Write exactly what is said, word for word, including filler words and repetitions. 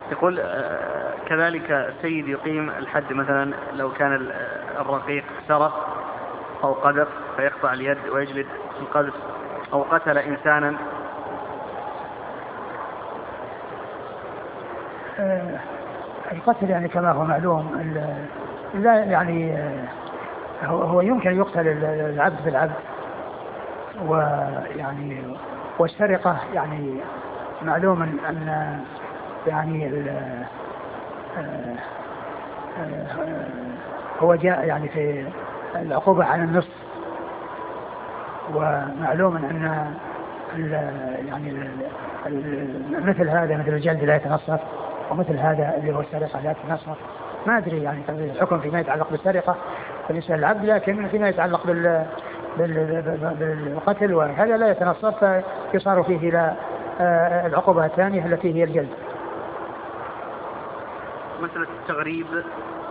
يقول كذلك السيد يقيم الحد مثلا لو كان الرقيق سرق أو قذف فيقطع اليد ويجلد القذف، أو قتل إنسانا. القتل يعني كما هو معلوم لا يعني هو يمكن يقتل العبد بالعبد، ويعني والسرقة يعني معلوم أن يعني هو جاء يعني في العقوبة على النصف، ومعلوم أن يعني مثل هذا مثل الجلد لا يتنصف، ومثل هذا اللي هو السرقة لا يتنصف. ما أدري يعني الحكم فيما يتعلق بالسرقة بالنسبة للعبد، لكن فيما يتعلق بال بالقتل وهذا لا يتنصف، فيصار فيه إلى العقوبة الثانية التي هي الجلد. مسألة التغريب